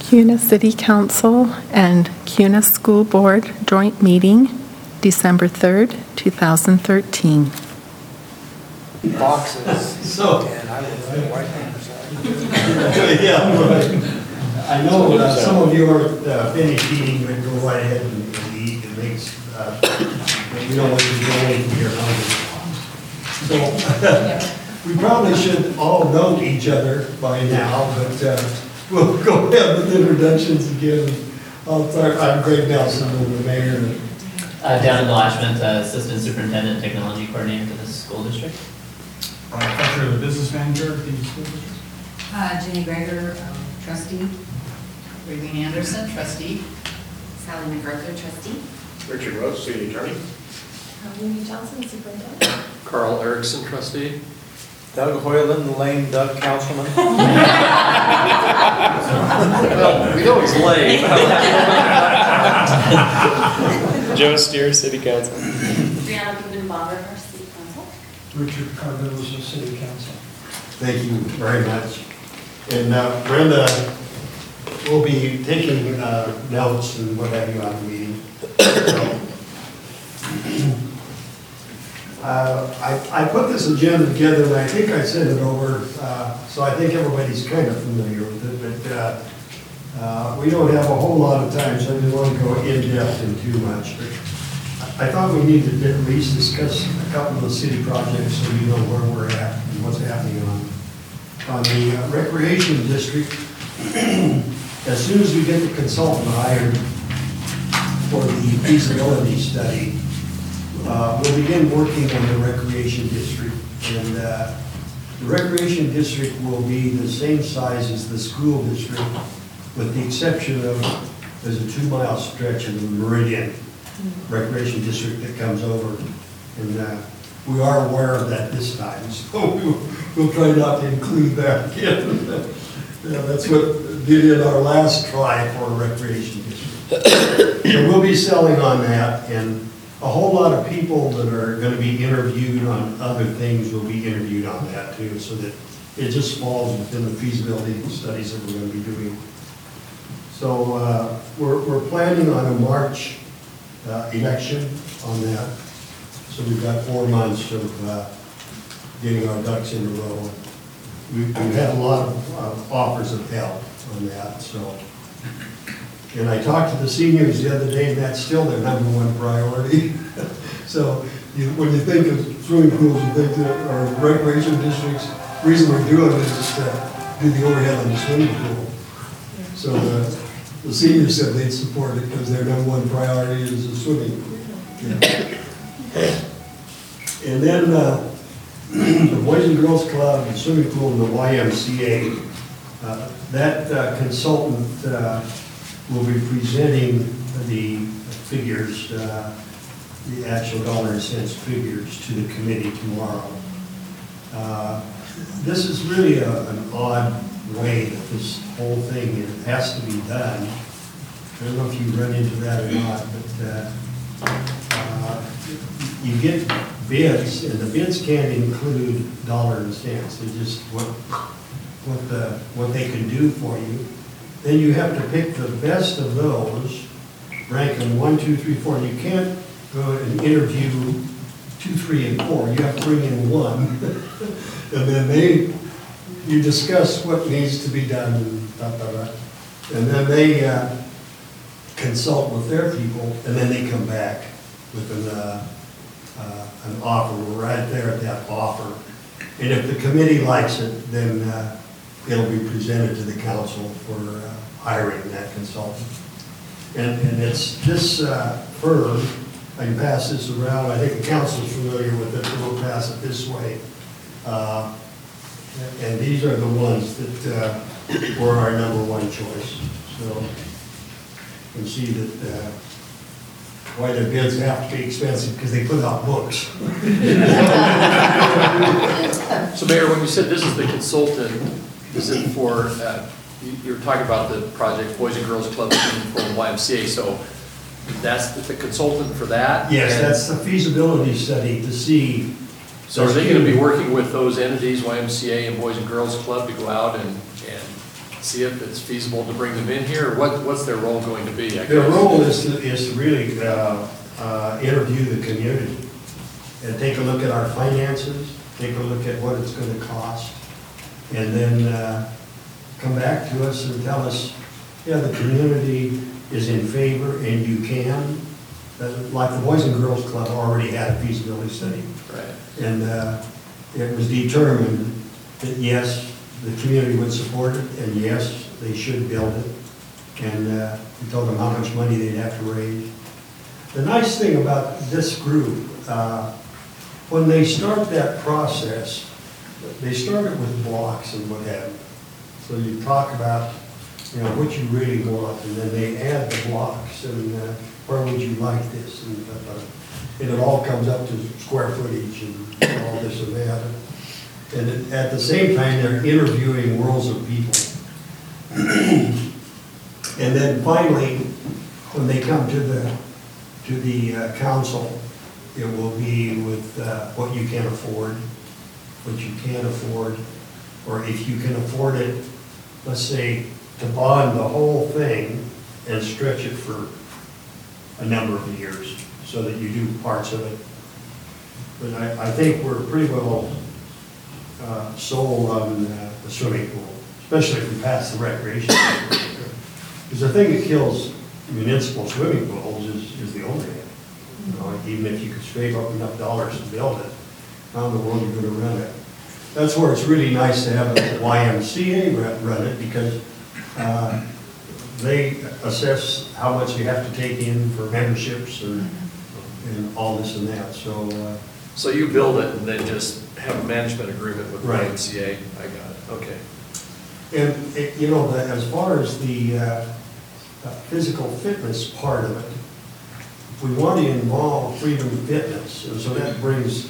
CUNA City Council and CUNA School Board Joint Meeting, December 3rd, 2013. Boxes. So, And I would write white papers yeah, right. I know some of you are finished eating, but go right ahead and eat. It makes, we don't want you to go away from here hungry. So, we probably should all know each other by now, but we'll go ahead with introductions again. I'll start, I'm Greg Nelson, I'm the mayor. Devin Blashman, Assistant Superintendent, Technology Coordinator for the school district. Fletcher, the business manager at the school district. Jenny Greger, trustee. Raylene Anderson, trustee. Sally MacArthur, trustee. Richard Rose, city attorney. Amy Johnson, superintendent. Carl Erickson, trustee. Doug Hoyland, the lame duck councilman. Well, we know he's late. Joe Steer, city council. Brianna Goodman-Bonner, our city council. Richard Cardozo, city council. Thank you very much. And Brenda will be taking notes and what have you on the meeting. I put this agenda together and I think I sent it over, so I think everybody's kind of familiar with it, but we don't have a whole lot of time, so I didn't want to go in depth and too much. But I thought we needed to at least discuss a couple of the city projects so you know where we're at and what's happening on the recreation district. As soon as we get the consultant hired for the feasibility study, we'll begin working on the recreation district. And the recreation district will be the same size as the school district, with the exception of there's a 2-mile stretch of the Meridian recreation district that comes over. And we are aware of that this time, so we'll try not to include that again. That's what did in our last try for a recreation district. So we'll be selling on that, and a whole lot of people that are going to be interviewed on other things will be interviewed on that too, so that it just falls within the feasibility studies that we're going to be doing. So we're planning on a March election on that. So we've got 4 months of getting our ducks in a row. We've had a lot of offers of help on that. So, and I talked to the seniors the other day, and that's still their #1 priority. So when you think of swimming pools, you think that our recreation districts, the reason we're doing it is to do the overhead on the swimming pool. So the seniors said they'd support it because their #1 priority is the swimming pool. Yeah. And then the Boys and Girls Club, the swimming pool, and the YMCA, that consultant will be presenting the figures, the actual dollar and cents figures to the committee tomorrow. This is really an odd way that this whole thing has to be done. I don't know if you run into that or not, but you get bids, and the bids can't include dollar and cents. They're just what they can do for you. Then you have to pick the best of those, rank them 1, 2, 3, 4. You can't go and interview 2, 3, and 4. You have to bring in 1, and then you discuss what needs to be done, and then they consult with their people, and then they come back with an offer. We're right there at that offer. And if the committee likes it, then it'll be presented to the council for hiring that consultant. And it's this firm, I can pass this around. I think the council's familiar with it, so we'll pass it this way. And these are the ones that were our #1 choice. So you can see that why their bids have to be expensive, because they put out books. So Mayor, when you said this is the consultant, is it for, you're talking about the project Boys and Girls Club for the YMCA, so that's the consultant for that? Yes, that's the feasibility study to see. So are they going to be working with those entities, YMCA and Boys and Girls Club, to go out and see if it's feasible to bring them in here? Or what's their role going to be? I Their guess? role is to really interview the community and take a look at our finances, take a look at what it's going to cost, and then come back to us and tell us, yeah, the community is in favor and you can. Like the Boys and Girls Club already had a feasibility study. Right. And it was determined that yes, the community would support it, and yes, they should build it. And we told them how much money they'd have to raise. The nice thing about this group, when they start that process, they start it with blocks and what have you. So you talk about, you know, what you really want, and then they add the blocks, and where would you like this? And it all comes up to square footage and all this and that. And at the same time, they're interviewing rows of people. And then finally, when they come to the council, it will be with what you can afford, what you can't afford, or if you can afford it, let's say, to bond the whole thing and stretch it for a number of years so that you do parts of it. But I think we're pretty well sold on the swimming pool, especially if we pass the recreation. Because the thing that kills municipal swimming pools is the overhead. You know, even if you could scrape up enough dollars to build it, how in the world are you going to run it? That's where it's really nice to have the YMCA run it, because they assess how much you have to take in for memberships and all this and that. So you build it and then just have a management agreement with the Right. YMCA? I got it, okay. And, you know, as far as the physical fitness part of it, we want to involve Freedom Fitness, and so that brings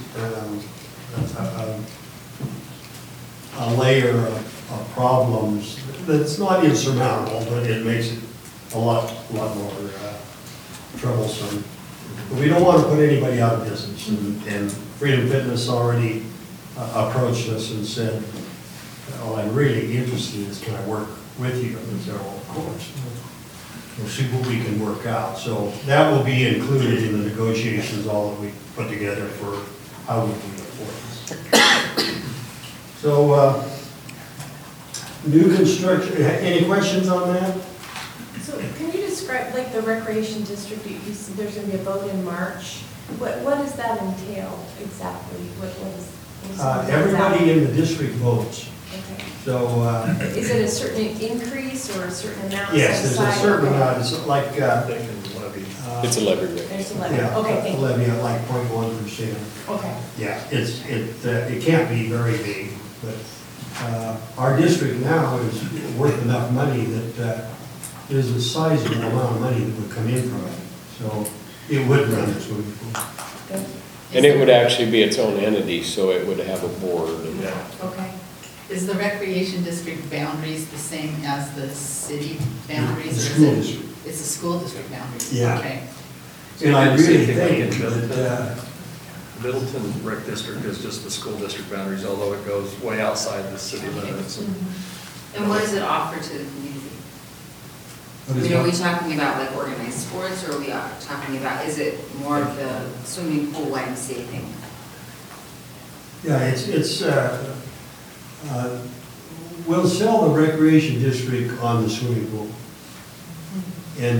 a layer of problems that's not insurmountable, but it makes it a lot more troublesome. But we don't want to put anybody out of business, and Freedom Fitness already approached us and said, well, I'm really interested in this, can I work with you? And we said, well, of course. We'll see what we can work out. So that will be included in the negotiations, all that we put together for how we can afford this. So, new construction, any questions on that? So can you describe, like, the recreation district, you said there's going to be a vote in March. What does that entail exactly? What is Everybody in the district votes. Okay. So, Is it a certain increase or a certain amount? yes, set there's a aside? certain Okay. amount, it's like, They can levy. It's a levy rate. There's a levy. yeah, Okay, a thank you. levy at like 0.1%. Okay. Yeah, it can't be very big, but our district now is worth enough money that there's a sizable amount of money that would come in from it. So it would run the swimming pool. Thank you. And it would actually be its own entity, so it would have a board and Okay. Is the recreation district boundaries the same as the city boundaries? The or school is it- district. It's the school district boundaries? Yeah. Okay. And I really Same thing like think in that, Middleton Rec District is just the school district boundaries, although it goes way outside the city limits. And what does it offer to the community? what I is mean, are we that? talking about like organized sports, or are we talking about, is it more of the swimming pool YMCA thing? Yeah, we'll sell the recreation district on the swimming pool. And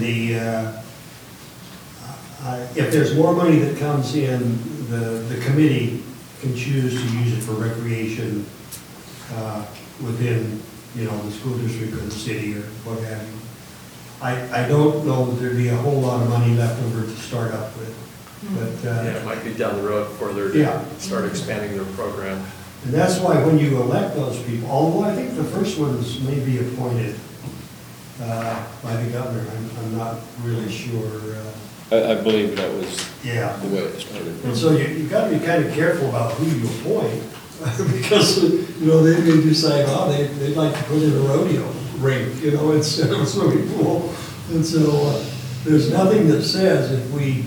if there's more money that comes in, the committee can choose to use it for recreation within, you know, the school district or the city or what have you. I don't know that there'd be a whole lot of money left over to start up with, but, Yeah, it might be down the road further Yeah. to start expanding their program. and that's why when you elect those people, although I think the first ones may be appointed by the governor, I'm not really sure. I believe that was Yeah. the way it started. And so you got to be kind of careful about who you appoint, because, you know, they may decide, oh, they'd like to put in a rodeo rink, you know, instead of a swimming pool. And so there's nothing that says if we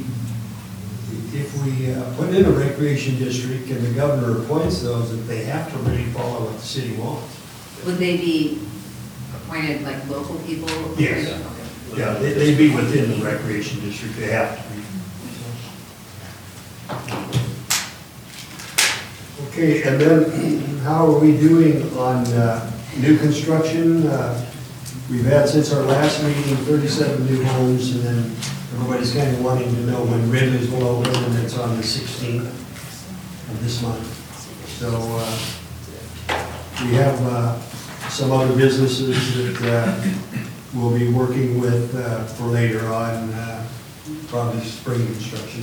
put in a recreation district and the governor appoints those, that they have to really follow what the city wants. Would they be appointed like local people? Yes. Okay. Yeah, they'd be within the recreation district, they have to be. Okay, and then how are we doing on new construction? We've had since our last meeting 37 new homes, and then everybody's kind of wanting to know when Ridley's will open, and it's on the 16th of this month. So we have some other businesses that we'll be working with for later on, probably spring construction.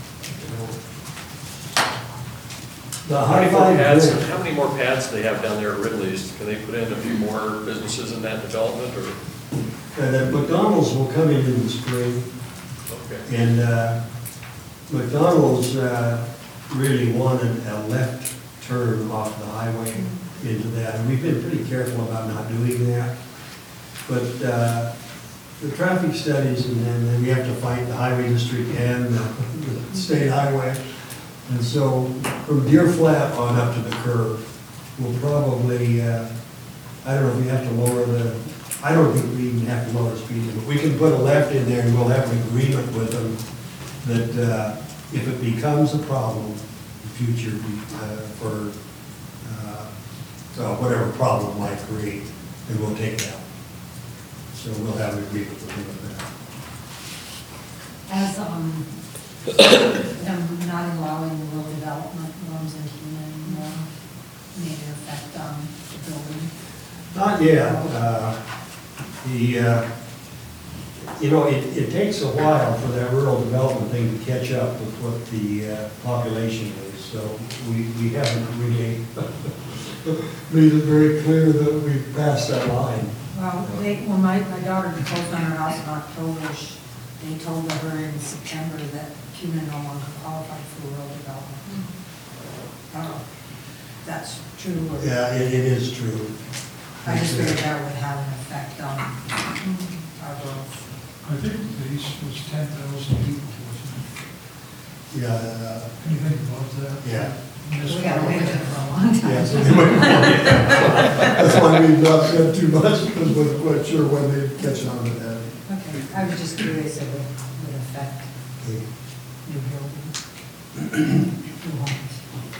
The How many more high pads, five. how many more pads do they have down there at Ridley's? Can they put in a few more businesses in that development, or? And then McDonald's will come in the spring, Okay. and McDonald's really wanted a left turn off the highway into that, and we've been pretty careful about not doing that. But the traffic studies, and then we have to fight the highway district and the state highway. And so from Deer Flat on up to the curve, we'll probably, I don't know if we have to lower I don't think we even have to lower the speed limit. We can put a left in there, and we'll have an agreement with them that if it becomes a problem in the future for whatever problem might create, then we'll take it out. So we'll have an agreement with them with that. As, them not allowing rural development norms in Human made an effect on the building. Not yet. It takes a while for that rural development thing to catch up with what the population is. So we haven't really made it very clear that we've passed that line. Well, when my daughter proposed on her house in October, they told her in September that Human no longer qualified for rural development. I don't know if that's true or. Yeah, it is true. I just figured that would have an effect on our growth. I think the base was 10,000 people, wasn't Yeah, it? Anything above that? yeah. We got away with it for a long time. Yeah, so that's why we've not said too much, because we're quite sure when they catch on to that. Okay, I was just curious if it would affect Okay. new buildings, new homes.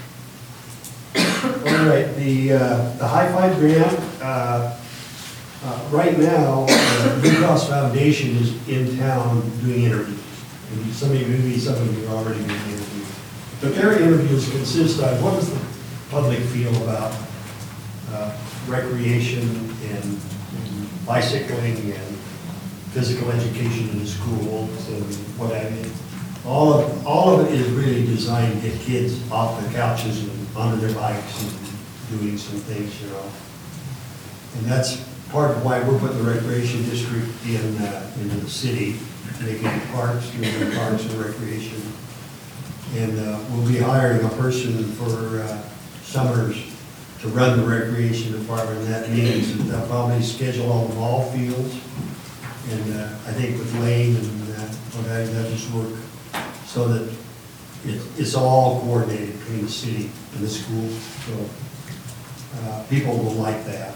All right, the High Five grant, right now, Blue Cross Foundation is in town doing interviews. And maybe some of you are already doing interviews. But their interviews consist of, what does the public feel about recreation and bicycling and physical education in the schools and what have you. All of it is really designed to get kids off the couches and onto their bikes and doing some things, And that's part of why we're putting the recreation district into the city, making it parks, doing parks and recreation. And we'll be hiring a person for summers to run the recreation department. That means that they'll probably schedule all the ball fields. And I think with Lane and that just work so that it's all coordinated between the city and the school. So people will like that.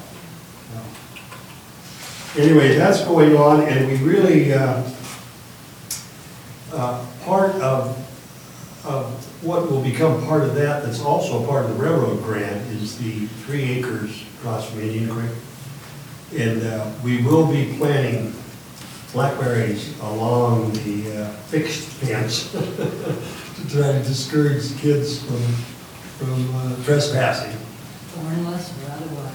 Anyway, that's going on, and we really, part of what will become part of that's also part of the railroad grant is the 3 acres across from Indian Creek. And we will be planting blackberries along the fixed fence to try to discourage kids from trespassing. Thornless or otherwise.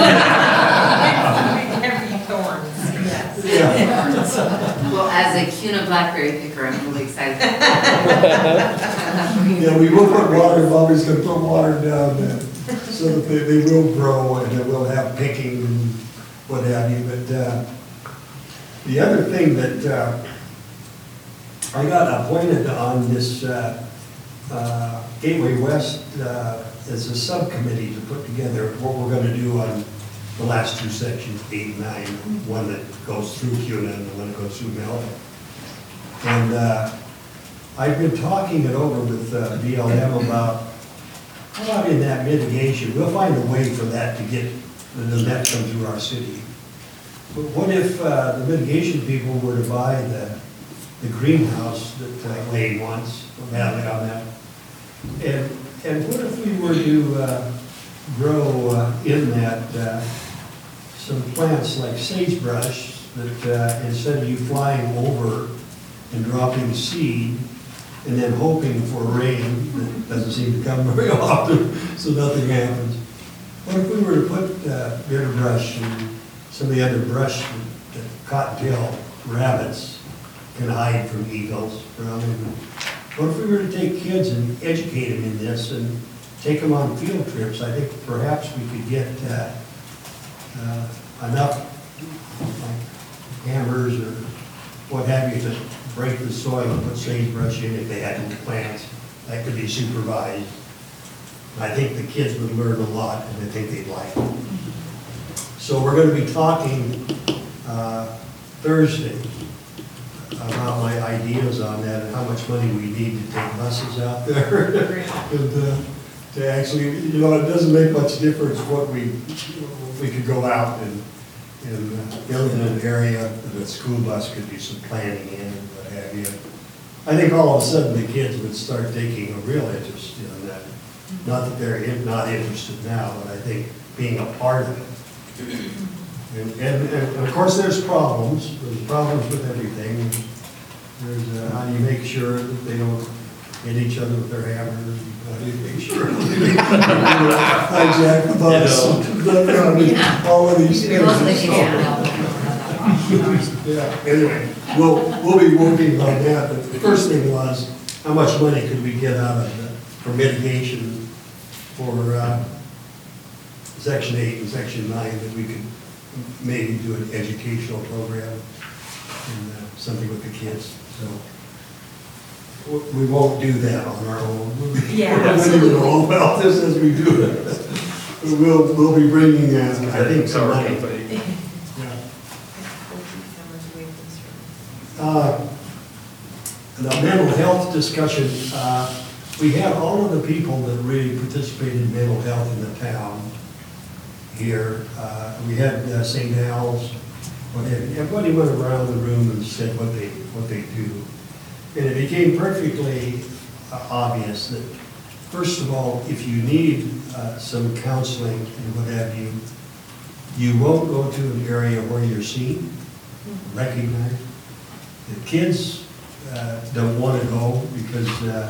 Yeah. Well, as a CUNA blackberry picker, I'm really excited. Yeah, we will put water, Bobby's gonna put water down there, so that they will grow and they will have picking and what have you, but, the other thing that, I got appointed on this, Gateway West, as a subcommittee to put together what we're gonna do on the last 2 sections, 8 and 9, one that goes through CUNA and the one that goes through Melvin. And, I've been talking it over with BLM about, how about in that mitigation, we'll find a way for that to get, the net come through our city. But what if the mitigation people were to buy the greenhouse that Lane wants, badly on that? And what if we were to grow in that some plants like sagebrush that instead of you flying over and dropping seed and then hoping for rain that doesn't seem to come very often, so nothing happens. What if we were to put bitter brush and some of the other brush that cottontail rabbits can hide from eagles from? What if we were to take kids and educate them in this and take them on field trips? I think perhaps we could get enough like hammers or what have you to break the soil and put sagebrush in if they had any plants. That could be supervised. I think the kids would learn a lot, and I think they'd like it. So we're going to be talking Thursday about my ideas on that and how much money we need to take buses out there. And to actually, you know, it doesn't make much difference what we could go out and build in an area that a school bus could do some planning in and what have you. I think all of a sudden the kids would start taking a real interest in that. Not that they're not interested now, but I think being a part of it. And of course there's problems. There's problems with everything. There's how do you make sure that they don't hit each other with their hammers? How do you make sure they hijack the bus? All of these things. Yeah, anyway, we'll be working on that. But the first thing was, how much money could we get out of for mitigation for Section 8 and Section 9 that we could maybe do an educational program and something with the kids. So we won't do that on our own. Yeah, We'll know about this as we do it. We'll be bringing, I think, some money. The mental health discussion, we had all of the people that really participated in mental health in the town here. We had St. Al's, everybody went around the room and said what they do. And it became perfectly obvious that, first of all, if you need some counseling and what have you, you won't go to an area where you're seen, recognized. The kids don't want to go because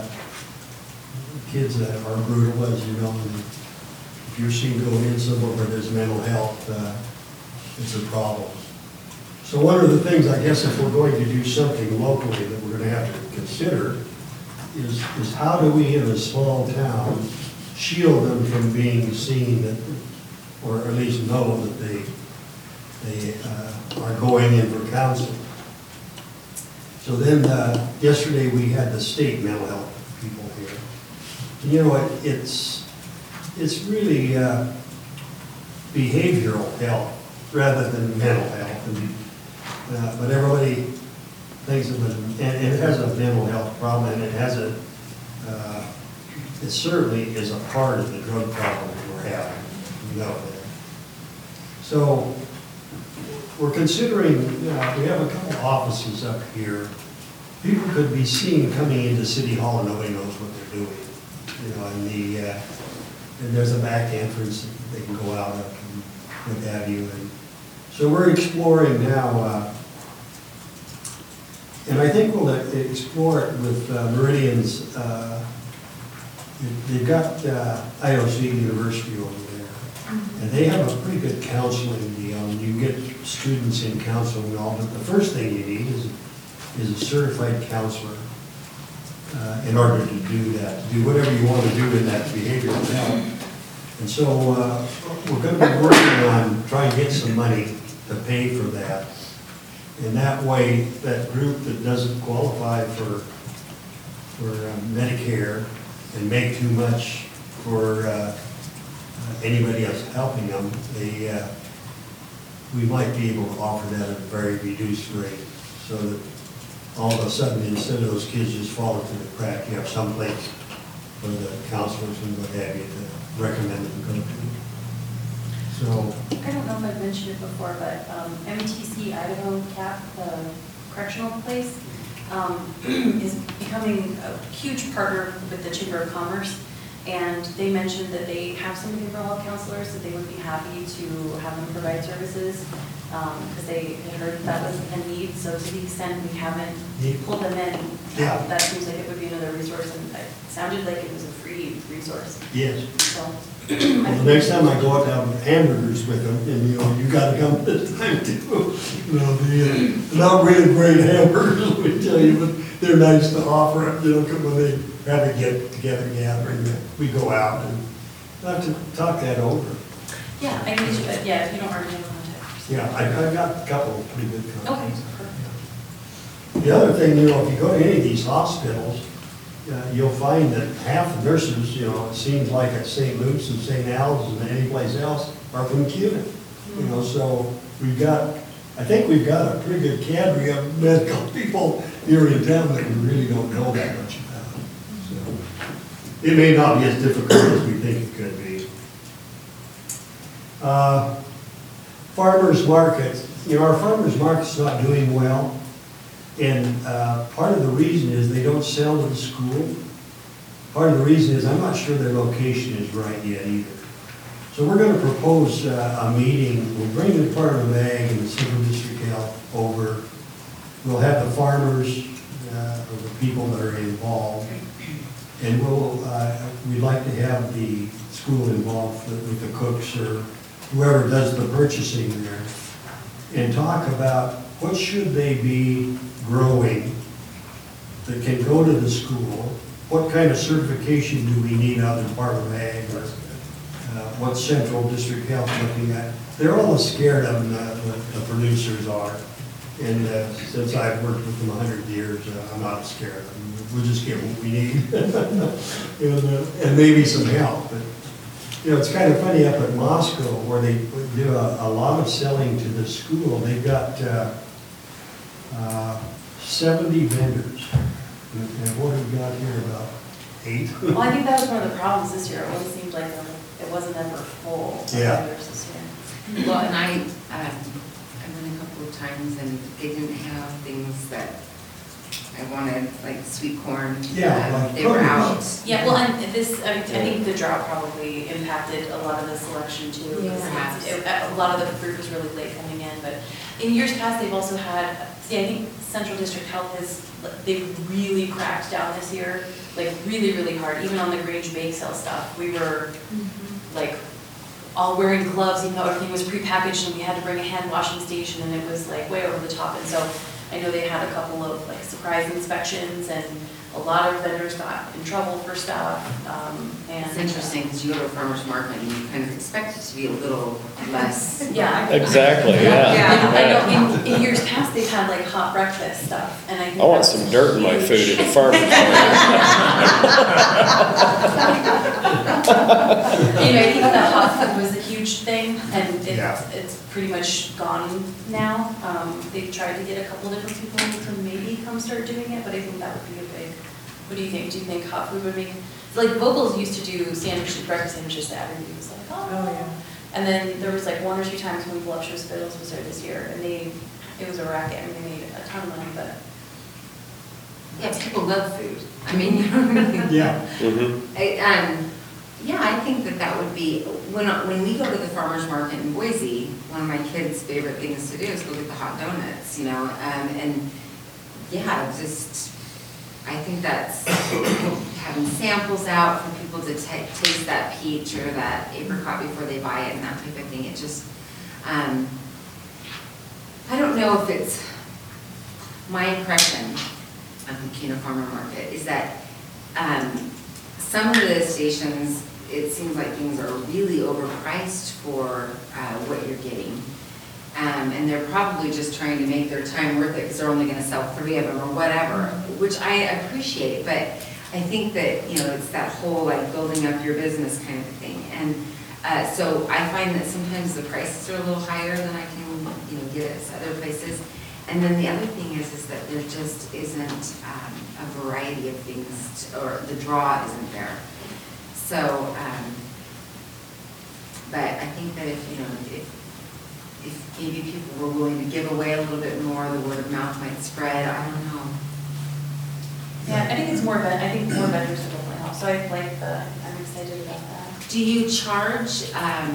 kids are brutal, as you know. And if you're seen going in somewhere where there's mental health, it's a problem. So one of the things, I guess, if we're going to do something locally that we're going to have to consider is how do we in a small town shield them from being seen that, or at least know that they are going in for counseling. So then yesterday we had the state mental health people here. And you know what, it's really behavioral health rather than mental health. And, but everybody thinks of it, and it has a mental health problem, and it has a, it certainly is a part of the drug problem that we're having. You know that. So we're considering, we have a couple offices up here. People could be seen coming into City Hall and nobody knows what they're doing. You know, and there's a back entrance that they can go out of and what have you. And so we're exploring now, and I think we'll explore it with Meridian's, they've got Idaho State University over there, and they have a pretty good counseling deal, and you get students in counseling and all, but the first thing you need is a certified counselor in order to do that, to do whatever you want to do in that behavioral health. And so we're going to be working on trying to get some money to pay for that. And that way, that group that doesn't qualify for Medicare and make too much for anybody else helping them, we might be able to offer that at a very reduced rate, so that all of a sudden, instead of those kids just falling through the crack, you have some place for the counselors and what have you to recommend them go to. So, I don't know if I've mentioned it before, but MTC Idaho CAP, the correctional place, is becoming a huge partner with the Chamber of Commerce. And they mentioned that they have some behavioral counselors, that they would be happy to have them provide services, because they had heard that was a need. So to the extent we haven't pulled them in, Yeah. that seems like it would be another resource, and it sounded like it was a free resource. yes. So Well, the next time I go out to have hamburgers with them, and you gotta come this time too. The not really great hamburgers, let me tell you, but they're nice to offer, when they have a get-together gathering, we go out and I have to talk that over. yeah, I can, yeah, if you don't already have contact. Yeah, I've got a couple of pretty good Okay, contacts. perfect. The other thing, if you go to any of these hospitals, you'll find that half the nurses, it seems like at St. Luke's and St. Al's and any place else are from CUNA. So I think we've got a pretty good cadre of medical people here in town that we really don't know that much about. So it may not be as difficult as we think it could be. Farmers market, our farmers market's not doing well. And part of the reason is they don't sell to the school. Part of the reason is I'm not sure their location is right yet either. So we're going to propose a meeting. We'll bring the Department of Ag and the Central District Health over. We'll have the farmers, or the people that are involved. And we'd like to have the school involved with the cooks or whoever does the purchasing there. And talk about what should they be growing that can go to the school, what kind of certification do we need out of the Department of Ag, or what Central District Health looking at. They're all scared of them, the producers are. And since I've worked with them 100 years, I'm not scared of them. We'll just get what we need. and maybe some help. But, it's kind of funny up at Moscow where they do a lot of selling to the school. They've got 70 vendors. And what have we got here, about 8? Well, I think that was one of the problems this year. It always seemed like it wasn't ever full of Yeah. vendors this year. Well, and I went a couple of times and they didn't have things that I wanted, like sweet corn. Yeah, like they were out. produce. Yeah, well, and I think the drought probably impacted a lot of the selection too. Perhaps. A lot of the fruit was really late coming in, but in years past, they've also had, I think Central District Health they've really cracked down this year, like really, really hard, even on the Grange bake sale stuff. We were like all wearing gloves, even though everything was prepackaged, and we had to bring a hand washing station, and it was like way over the top. And so I know they had a couple of like surprise inspections, and a lot of vendors got in trouble for stuff. And It's interesting because you go to a farmer's market and you kind of expect it to be a little less. Yeah. Exactly, yeah. I know in years past, they've had like hot breakfast stuff, and I think I want that's some dirt in my huge. food at the farmer's market. I think that hot food was a huge thing, and Yeah. it's pretty much gone now. They've tried to get a couple different people to maybe come start doing it, but I think that would be a big, what do you think? Do you think hot food would make, like Vocals used to do sandwiches, breakfast sandwiches that everybody was like, oh. yeah. And then there was like 1 or 2 times when Voluptuous Fiddles was there this year, and it was a racket, I mean, they made a ton of money, but. Yeah, people love food. I mean, you know what I mean? Yeah. Mhm. Yeah, I think that would be, when we go to the farmer's market in Boise, one of my kids' favorite things to do is go get the hot donuts, and yeah, just, I think that's having samples out for people to taste that peach or that apricot before they buy it and that type of thing. It just, I don't know if it's, my impression of the CUNA Farmer Market is that some of the stations, it seems like things are really overpriced for what you're getting. And they're probably just trying to make their time worth it because they're only going to sell 3 of them or whatever, which I appreciate. But I think that, it's that whole like building up your business kind of thing. And so I find that sometimes the prices are a little higher than I can, get at other places. And then the other thing is that there just isn't a variety of things, or the draw isn't there. So, But I think that if, if maybe people were willing to give away a little bit more, the word of mouth might spread, I don't know. Yeah, I think more vendors will definitely help, so I'm excited about that. Do you charge, I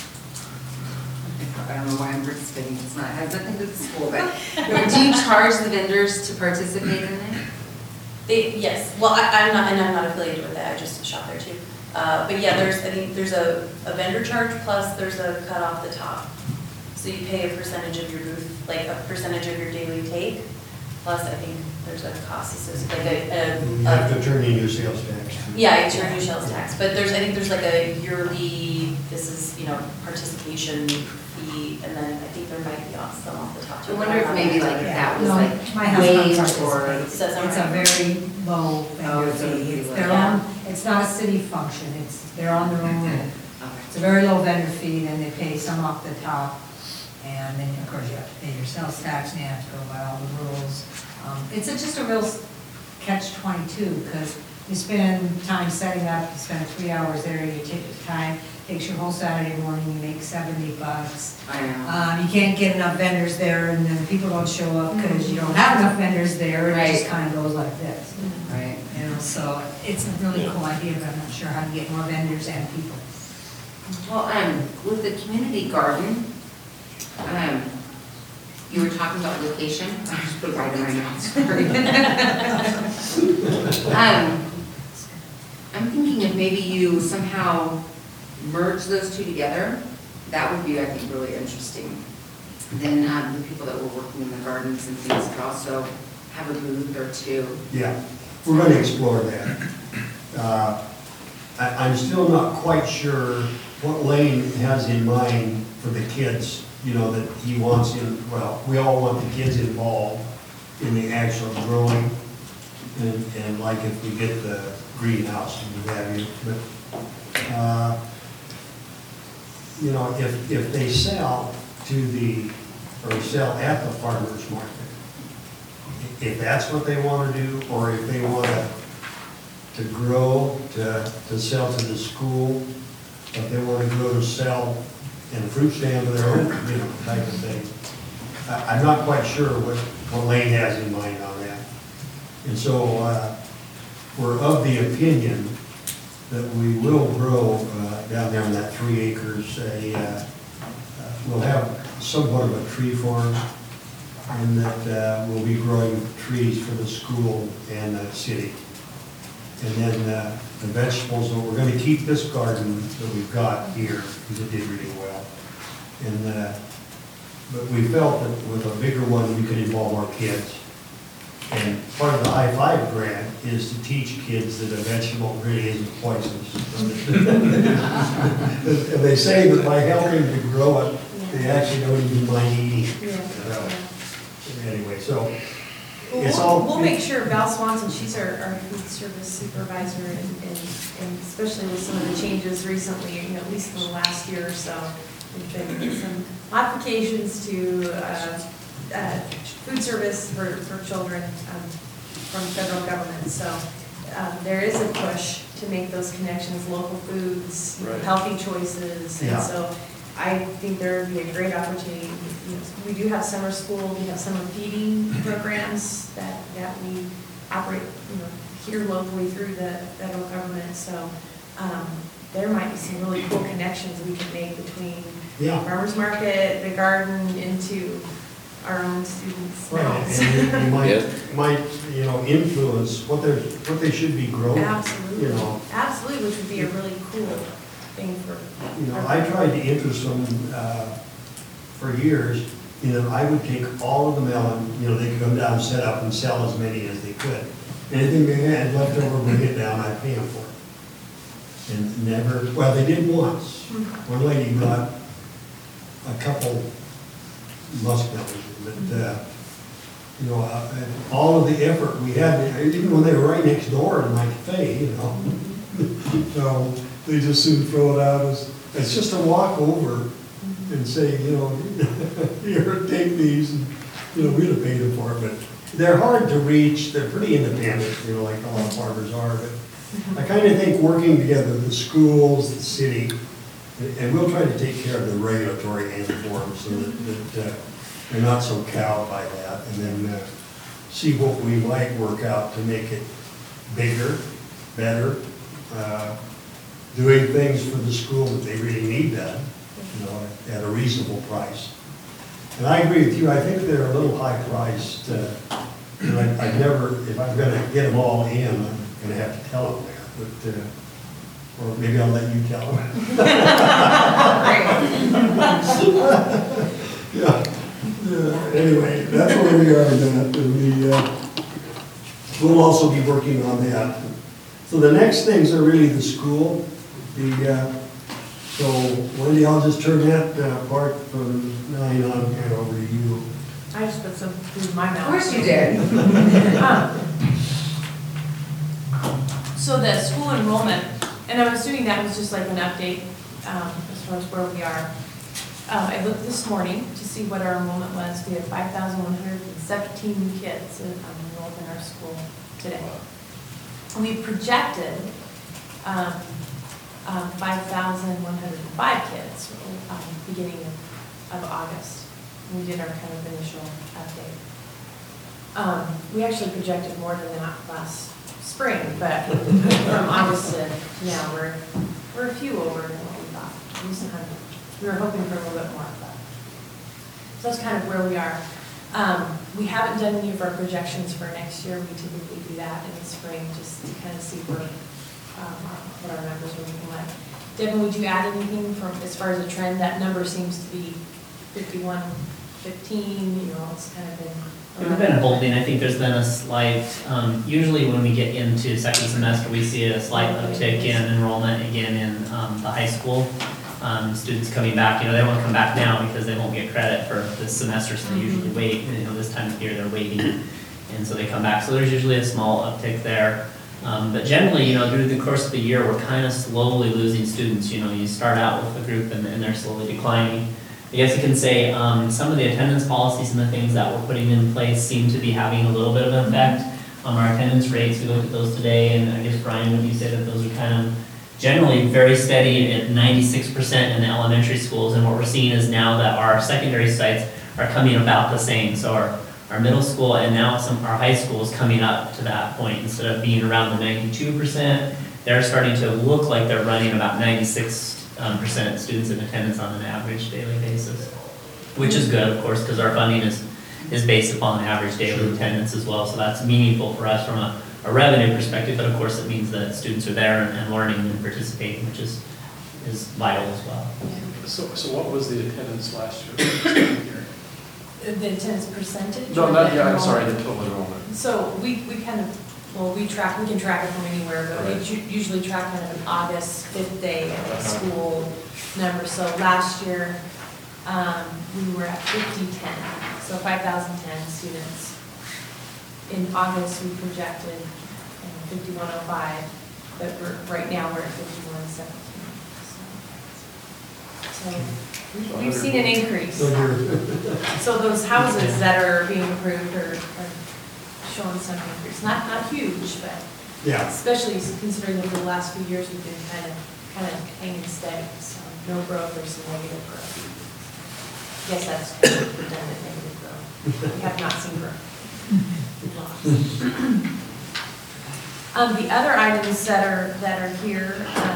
don't know why I'm participating, it has nothing to do with school, but do you charge the vendors to participate in it? Yes, well, I'm not affiliated with that, I just shop there too. But yeah, I think there's a vendor charge plus there's a cut off the top. So you pay a percentage of your booth, like a percentage of your daily take, plus I think there's a cost associated, like You have to turn in your sales tax. yeah, it's your new sales tax, but I think there's like a yearly, this is, participation fee, and then I think there might be some off the top. I wonder if maybe like that was No, like my husband waived participates. Does that sound It's a right? very low Oh, vendor it's a fee. really It's low. their Yeah. own, it's not a city function, they're on their own rule. Okay. It's a very low vendor fee, then they pay some off the top, and then, of course, you have to pay your sales tax, and you have to go by all the rules. It's just a real catch-22, because you spend time setting up, you spend 3 hours there, you take the time, takes your whole Saturday morning, you make $70. I know. You can't get enough vendors there, and then people don't show up because you don't have enough vendors there, and it just Right. kind of goes like this. Right. So it's a really cool idea, but I'm not sure how to get more vendors and people. Well, with the community garden, you were talking about location, I just put it right in my mouth, sorry. I'm thinking if maybe you somehow merge those two together, that would be, I think, really interesting. Then the people that were working in the gardens and things could also have a booth or two. Yeah, we're going to explore that. I'm still not quite sure what Lane has in mind for the kids, that he wants well, we all want the kids involved in the actual growing, and like if we get the greenhouse and what have you, but, if they sell sell at the farmer's market, if that's what they want to do, or if they want to grow, to sell to the school, if they want to grow to sell in a fruit stand of their own, type of thing. I'm not quite sure what Lane has in mind on that. And so we're of the opinion that we will grow down there in that 3 acres. We'll have somewhat of a tree farm, and that we'll be growing trees for the school and the city. And then the vegetables, we're going to keep this garden that we've got here, because it did really well. And but we felt that with a bigger one, we could involve more kids. And part of the I-5 grant is to teach kids that a vegetable really isn't poisonous. And they say that by helping to grow it, they actually don't even mind eating it. Anyway, so it's all. We'll make sure Val Swanson, she's our food service supervisor, and especially with some of the changes recently, at least in the last year or so, there's been some modifications to food service for children from federal government. So there is a push to make those connections, local foods, Right. healthy choices. Yeah. And so I think there would be a great opportunity. We do have summer school, we have summer feeding programs that we operate, here locally through the federal government. So there might be some really cool connections we can make between Yeah. farmer's market, the garden, into our own students' Right, mouths. and you Yeah. might, influence what they should be growing. Absolutely, absolutely, which would be a really cool thing for. I tried to interest them for years. I would take all of the melon, they could come down and set up and sell as many as they could. Anything they had left over, bring it down, I'd pay them for it. And never, well, they did once. One lady brought a couple muskmelons, but, all of the effort we had, even when they were right next door in my cafe, so they just soon throw it out as, it's just a walk over and say, here, take these, and, we'd have paid them for it, but they're hard to reach, they're pretty independent, like a lot of farmers are, but I kind of think working together, the schools, the city, And we'll try to take care of the regulatory end for them so that they're not so cowed by that. And then see what we might work out to make it bigger, better, doing things for the school that they really need done, you know, at a reasonable price. And I agree with you, I think they're a little high priced. I'd never, if I'm gonna get them all in, I'm gonna have to tell them that, but, or maybe I'll let you tell them. Yeah. Anyway, that's where we are on that. We'll also be working on that. So the next things are really the school. So Wendy, I'll just turn that part from 9 on and over to you. I just put some food in my mouth. Of course you did. So the school enrollment, and I'm assuming that was just like an update as far as where we are. I looked this morning to see what our enrollment was. We had 5,117 new kids enrolled in our school today. And we projected 5,105 kids beginning of August. We did our kind of initial update. We actually projected more than that last spring, but from August to now, we're a few over than what we thought. At least 100. We were hoping for a little bit more of that. So that's kind of where we are. We haven't done any of our projections for next year. We typically do that in the spring just to kind of see where what our numbers are looking like. Devin, would you add anything from as far as a trend? That number seems to be 51, 15, you know, it's kind of been. We've been holding, I think there's been a slight, usually when we get into second semester, we see a slight uptick in enrollment again in the high school. Students coming back, you know, they want to come back now because they won't get credit for this semester, so they usually wait, you know, this time of year they're waiting, and so they come back. So there's usually a small uptick there. But generally, you know, through the course of the year, we're kind of slowly losing students. You know, you start out with a group and they're slowly declining. I guess you can say some of the attendance policies and the things that we're putting in place seem to be having a little bit of an effect. Our attendance rates, we looked at those today, and I guess, Brian, would you say that those are kind of generally very steady at 96% in the elementary schools, and what we're seeing is now that our secondary sites are coming about the same. So our middle school and now our high school is coming up to that point. Instead of being around the 92%, they're starting to look like they're running about 96% students in attendance on an average daily basis, which is good, of course, because our funding is based upon average daily attendance as well. So that's meaningful for us from a revenue perspective, but of course it means that students are there and learning and participating, which is vital as well. So what was the attendance last year? The attendance percentage? No, not, yeah, I'm sorry, the total enrollment. So we kind of, well, we can track it from anywhere, but we usually track kind of an August 5th day of school number. So last year, we were at 5010, so 5,010 students. In August, we projected 5105, but right now we're at 5117. So we've seen an increase. So those houses that are being approved are showing some increase. Not huge, but Yeah. especially considering that the last few years we've been kind of hanging steady. So no growth or some negative growth. Yes, that's redundant negative growth. We have not seen growth. The other items that are here,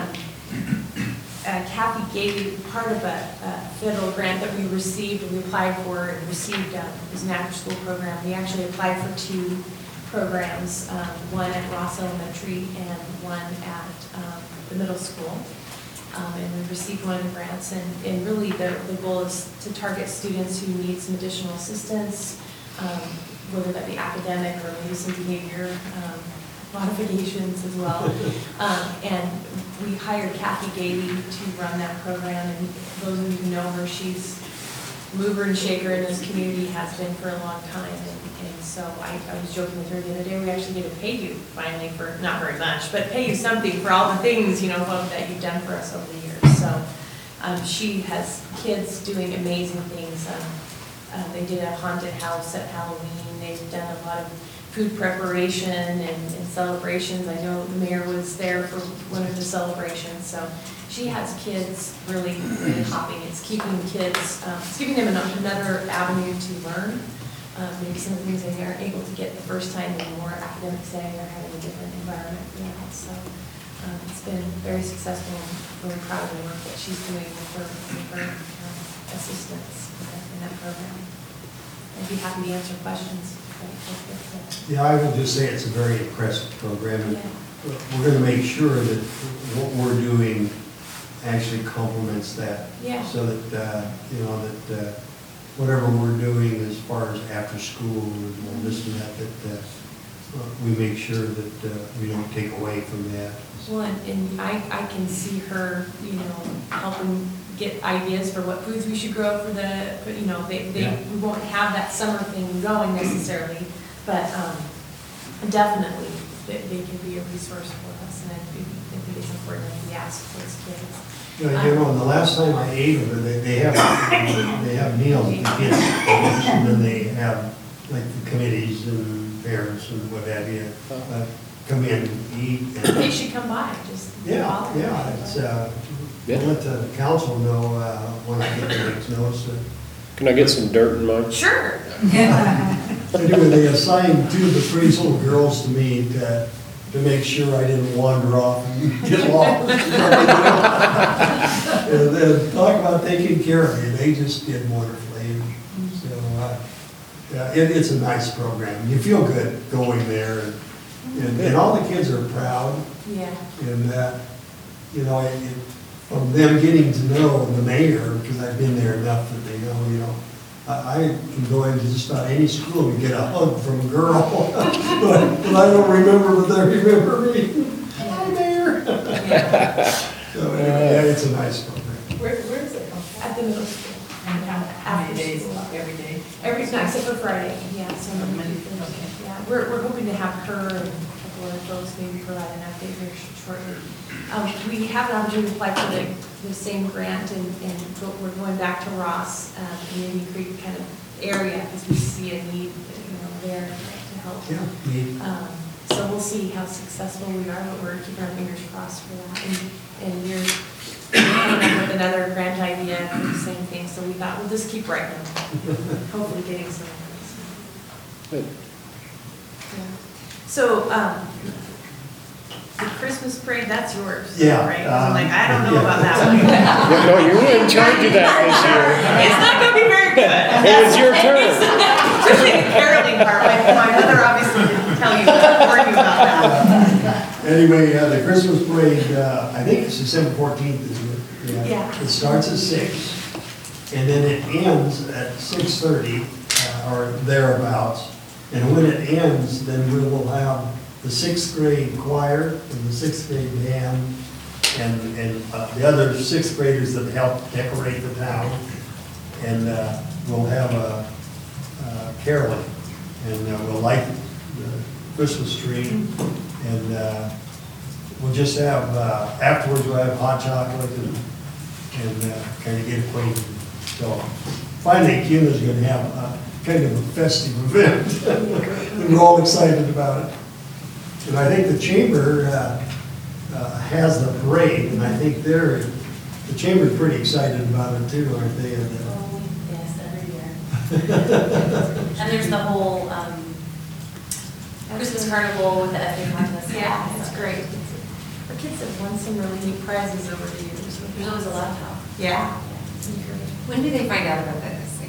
Kathy gave part of a federal grant that we received, and we applied for and received. It was an after-school program. We actually applied for 2 programs, one at Ross Elementary and one at the middle school. And we received one of the grants, and really the goal is to target students who need some additional assistance, whether that be academic or maybe some behavior modifications as well. And we hired Kathy Gailey to run that program, and those of you who know her, she's a mover and shaker in this community, has been for a long time. And so I was joking with her the other day, we actually get to pay you finally for, not very much, but pay you something for all the things, you know, that you've done for us over the years. So she has kids doing amazing things. They did a haunted house at Halloween. They've done a lot of food preparation and celebrations. I know the mayor was there for one of the celebrations, so she has kids really, really hopping. It's keeping kids, it's giving them another avenue to learn. Maybe some of the things they aren't able to get the first time in a more academic setting, they're having a different environment, so it's been very successful. I'm really proud of the work that she's doing with her assistants in that program. I'd be happy to answer questions. Yeah, I would just say it's a very impressive program. And we're going to make sure that what we're doing actually complements that. Yeah. So that, that whatever we're doing as far as after school and this and that we make sure that we don't take away from that. Well, and I can see her, helping get ideas for what foods we should grow for the, we won't have that summer thing going necessarily, but definitely they can be a resource for us, and I think it's important that we ask those kids. And the last time I ate over there, they have meals with the kids, and then they have like the committees and parents and what have you come in and eat. And They should come by, just. It's, we'll let the council know when I get the next notice. Can I get some dirt in mine? Sure. Anyway, they assigned 2 of the 3 little girls to me to make sure I didn't wander off and get lost. And then talk about taking care of you. They just did wonderfully. So it's a nice program. You feel good going there, and all the kids are proud. Yeah. And from them getting to know the mayor, because I've been there enough that they know, I can go into just about any school and get a hug from a girl. but I don't remember, but they remember me. Hi, Mayor. So anyway, it's a nice program. Where does it come from? At the middle school. And how many days, every day? Every night, except for Friday, yeah, so Monday, Thursday. Yeah, we're hoping to have her and a couple of folks maybe provide an update very shortly. We have an opportunity to apply for the same grant, and we're going back to Ross, Indian Creek kind of area, because we see a need, there to help. Yeah, neat. So we'll see how successful we are, but we're keeping our fingers crossed for that. And you're coming up with another grant idea, the same thing, so we thought we'll just keep writing, hopefully getting some. Good. Yeah. So, the Christmas parade, that's yours, Yeah, right? 'Cause I'm like, I don't know about that one. No, you were in charge of that this year. It's not gonna be very good. It was your turn. Especially the caroling part, my mother obviously didn't tell you, warn you about that. Anyway, the Christmas parade, I think it's December 14th, isn't it? Yeah. It starts at 6, and then it ends at 6:30, or thereabouts. And when it ends, then we will have the 6th grade choir and the 6th grade band, and the other 6th graders that help decorate the town. And we'll have a caroling, and we'll light the Christmas tree, and we'll just have, afterwards we'll have hot chocolate and kind of get acquainted. So finally, CUNA's going to have kind of a festive event, and we're all excited about it. And I think the chamber has the parade, and I think the chamber's pretty excited about it too, aren't they? Oh, yes, every year. And there's the whole Christmas carnival with the ethnic contest. Yeah, it's great. Our kids have won some really neat prizes over the years. There's always a laptop. Yeah. When do they find out about that this thing?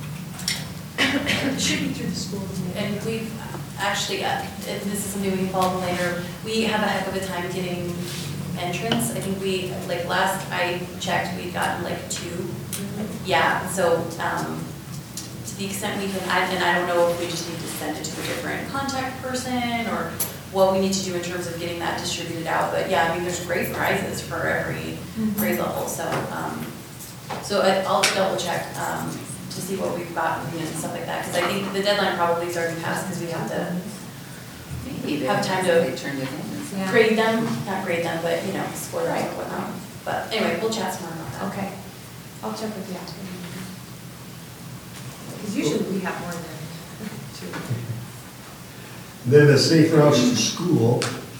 It should be through the school. And we've actually, and this is something we can follow up to later, we have a heck of a time getting entrance. I think last I checked, we'd gotten 2. Yeah, so to the extent we can, and I don't know if we just need to send it to a different contact person or what we need to do in terms of getting that distributed out. But yeah, I mean, there's great prizes for every grade level. So, I'll double check to see what we've gotten and stuff like that, because I think the deadline probably is already passed because we have to have time to grade them, not grade them, but score them or whatnot. But anyway, we'll chat some more about that. Okay. I'll check with the applicant. Because usually we have more than 2. Then the Safe Routes to School,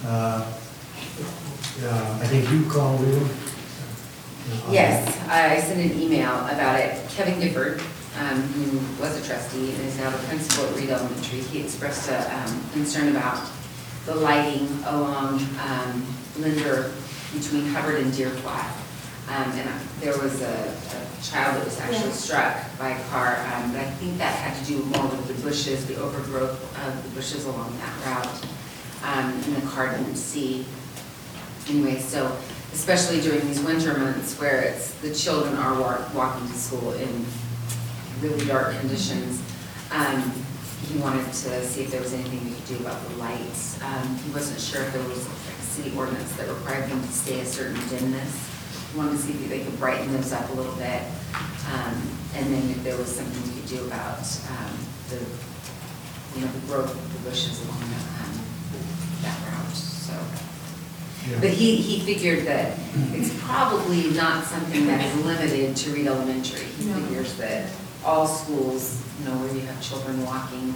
I think you called in. Yes, I sent an email about it. Kevin Gifford, who was a trustee and is now the principal at Reed Elementary, he expressed a concern about the lighting along Linder between Hubbard and Deer Flat. And there was a child that was actually struck by a car, but I think that had to do more with the bushes, the overgrowth of the bushes along that route. And the car didn't see. Anyway, so especially during these winter months where the children are walking to school in really dark conditions, he wanted to see if there was anything we could do about the lights. He wasn't sure if there was like a city ordinance that required them to stay a certain dimness. He wanted to see if they could brighten those up a little bit. And then if there was something we could do about the growth of the bushes along that route, so. Yeah. But he figured that it's probably not something that is limited to Reed Elementary. He figures that all schools, where you have children walking,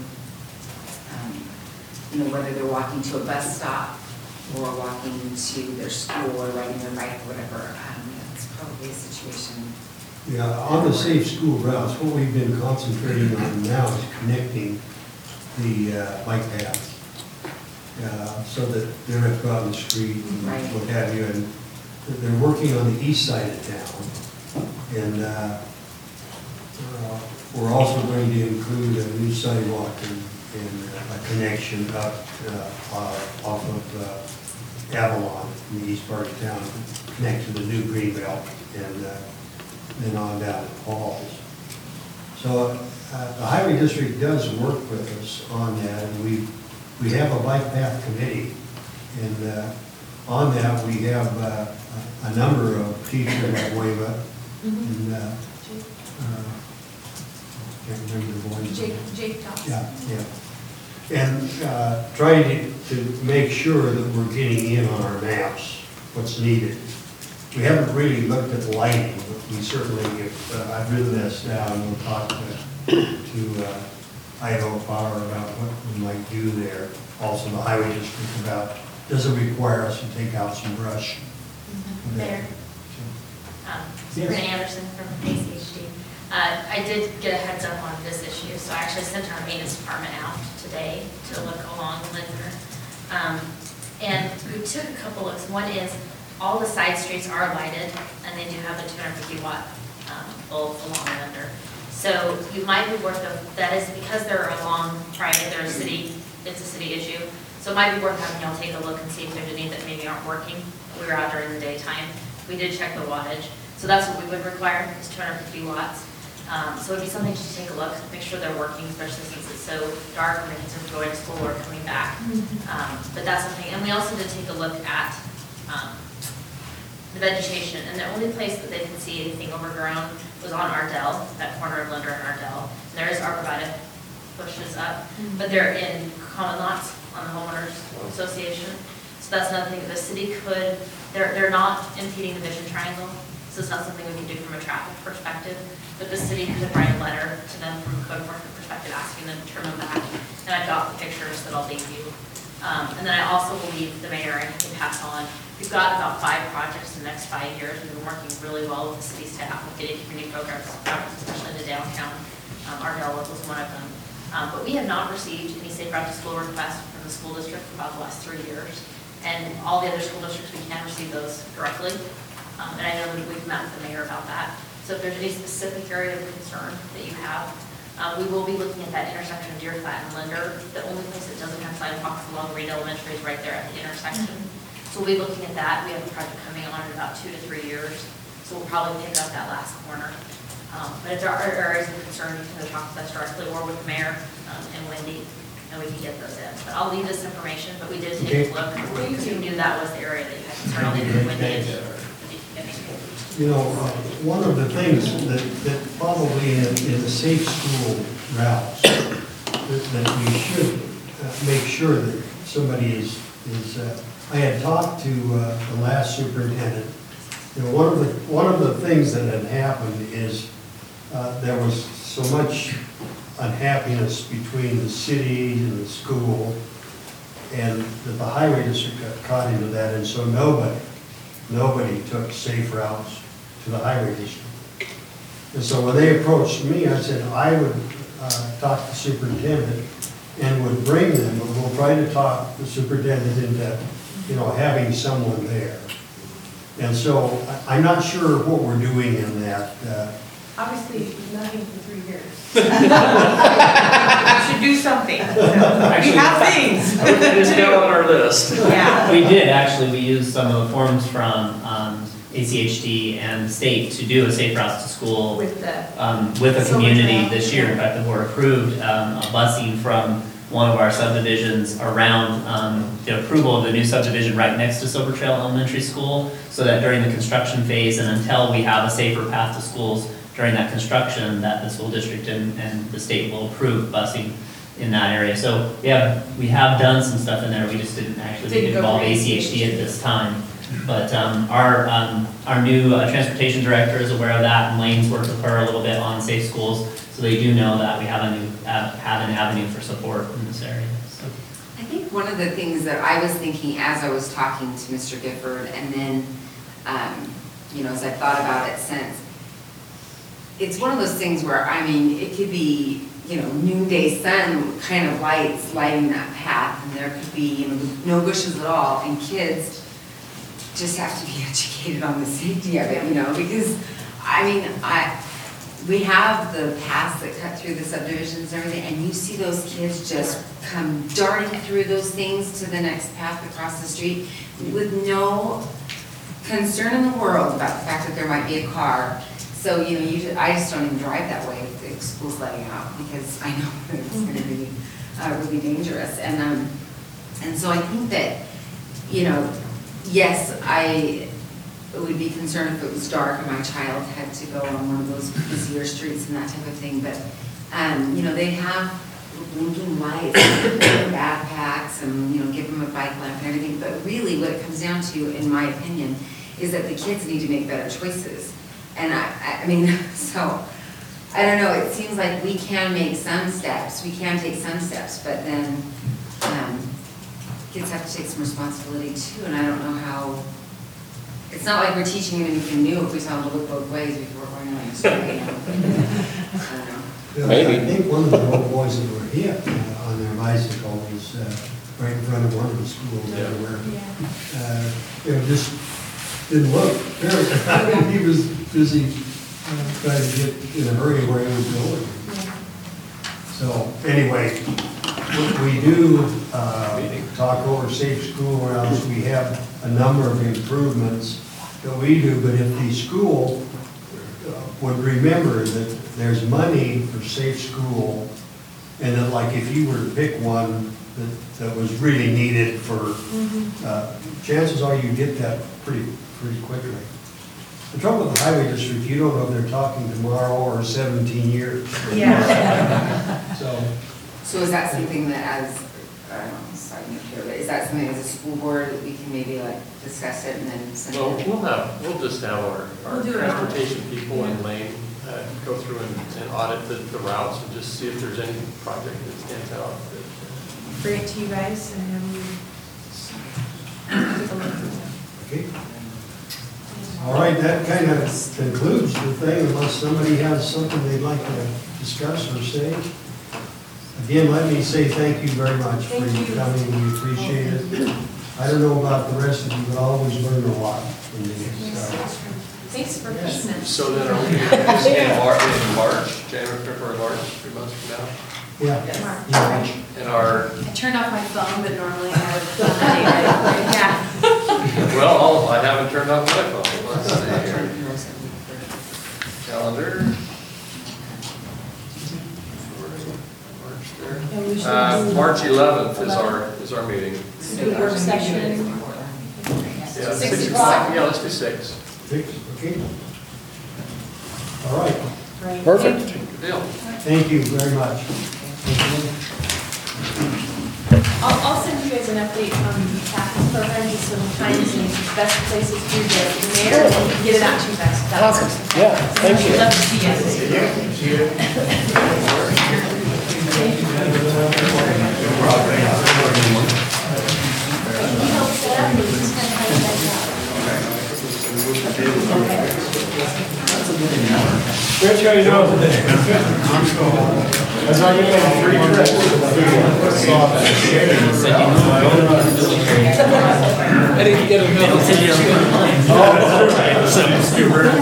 whether they're walking to a bus stop or walking to their school or riding their bike or whatever, it's probably a situation. Yeah, on the safe school routes, what we've been concentrating on now is connecting the bike paths. So that they're not out on the street and what have you, and they're working on the east side of town. And we're also going to include a new sidewalk and a connection up off of Avalon in the east part of town, connect to the new green belt, and then on down to Paul's. So the highway district does work with us on that, and we have a bike path committee, and on that we have a number of teachers at WAVA, and can't remember the boys. Jake Thompson. Yeah. And trying to make sure that we're getting in on our maps what's needed. We haven't really looked at lighting, but we certainly, if I've written this down, we'll talk to Idaho Power about what we might do there. Also the highway district about, does it require us to take out some brush? Mayor. Sabrina Anderson from ACHD. I did get a heads up on this issue, so I actually sent our maintenance department out today to look along Linder. And we took a couple looks. One is all the side streets are lighted, and they do have the 250 watt bulbs along Linder. So you might be worth that is because they're along private, they're a city, it's a city issue. So it might be worth having y'all take a look and see if there's any that maybe aren't working. We were out during the daytime. We did check the wattage. So that's what we would require, is 250 watts. So it'd be something to take a look, make sure they're working, especially since it's so dark when the kids are going to school or coming back. But that's something, and we also did take a look at the vegetation, and the only place that they didn't see anything overgrown was on Ardell, that corner of Linder and Ardell. There is arborvitae bushes up, but they're in common lots on the homeowners association. So that's another thing that the city could, they're not impeding the vision triangle, so it's not something we can do from a traffic perspective, but the city could write a letter to them from a code enforcement perspective asking them to turn them back. And I've got the pictures that I'll leave you. And then I also will leave the mayor and can pass on. We've got about 5 projects in the next 5 years. We've been working really well with the city staff with getting community programs, especially in the downtown. Ardell was one of them. But we have not received any safe route to school requests from the school district for about the last 3 years. And all the other school districts, we can receive those directly. And I know that we've met with the mayor about that. So if there's any specific area of concern that you have, we will be looking at that intersection of Deer Flat and Linder. The only place that doesn't have sidewalks along Reed Elementary is right there at the intersection. So we'll be looking at that. We have a project coming on in about 2 to 3 years. So we'll probably pick up that last corner. But if there are areas of concern, you can either talk to us directly or with the mayor and Wendy, and we can get those in. But I'll leave this information, but we did take a look because we knew that was the area that you had concern. I'll leave it with Wendy. You know, one of the things that probably in the safe school routes that we should make sure that somebody is I had talked to the last superintendent. You know, one of the things that had happened is there was so much unhappiness between the city and the school and that the highway district got caught into that, and so nobody took safe routes to the highway district. And so when they approached me, I said I would talk to the superintendent and would bring them, and we'll try to talk the superintendent into, having someone there. And so I'm not sure what we're doing in that. Obviously, nothing for 3 years. Should do something. Actually, We have things. It is down on our list. Yeah. We did, actually, we used some of the forms from ACHD and the state to do a safe routes to school With the. with a Silver community Trail. this year. In fact, the board approved a busing from one of our subdivisions around the approval of the new subdivision right next to Silver Trail Elementary School, so that during the construction phase and until we have a safer path to schools during that construction, that the school district and the state will approve busing in that area. So we have done some stuff in there, we just didn't actually Didn't go involve through ACHD at this time. But our new transportation director is aware of that, and Lane's worked with her a little bit on safe schools, so they do know that we have an avenue for support in this area. So. I think one of the things that I was thinking as I was talking to Mr. Gifford, and then, as I thought about it since, it's one of those things where, it could be, noonday sun kind of lights lighting that path, and there could be, no bushes at all, and kids just have to be educated on the safety of it, because, we have the paths that cut through the subdivisions and everything, and you see those kids just come darting through those things to the next path across the street with no concern in the world about the fact that there might be a car. So, I just don't even drive that way if the school's letting out, because I know that it's going to be really dangerous. And so I think that, yes, I would be concerned if it was dark and my child had to go on one of those busier streets and that type of thing, but, they have blinking lights, and backpacks, and, give them a bike lamp and everything, but really what it comes down to, in my opinion, is that the kids need to make better choices. And so, I don't know, it seems like we can make some steps, but then, kids have to take some responsibility too, and I don't know how, it's not like we're teaching them anything new if we tell them to look both ways before going on the street, I don't know. Maybe. I think one of the little boys that were hit on their bicycle was right in front of one of the schools where, just didn't look. He was busy trying to get in a hurry where he was going. So anyway, we do talk over safe school routes. We have a number of improvements that we do, but if the school would remember that there's money for safe school, and that like if you were to pick one that was really needed for, chances are you get that pretty quickly. The trouble with the highway district, you don't know if they're talking tomorrow or 17 years. Yeah. So is that something that as, I don't know, sorry, here, but is that something as a school board that we can maybe like discuss it and then send it? Well, we'll just have our We'll do it. transportation people in Lane go through and audit the routes and just see if there's any project that stands out. Bring it to you guys and have you take a look. okay. All right, that kind of concludes the thing, unless somebody has something they'd like to discuss or say. Again, let me say thank you very much for Thank you. coming, we appreciate it. I don't know about the rest of you, but I always learn a lot from these. Thanks for listening. So then are we in March, January, February, March, 3 months from now? Yeah. And our, I turned off my phone, but normally I would done that anyway. Yeah. well, I haven't turned off my phone. Let's see here. Calendar. March 11th is our meeting. Do a work session. Yeah, 6 o'clock. Yeah, let's do 6. 6, okay. All right, Right. Perfect. Good deal. thank you very much. I'll send you guys an update on the tax program, just some times and best places for the mayor, and we can get it out to you guys. Awesome. Yeah, thank you. Love to see you. guys know. As I get on 3 trips. I didn't get enough.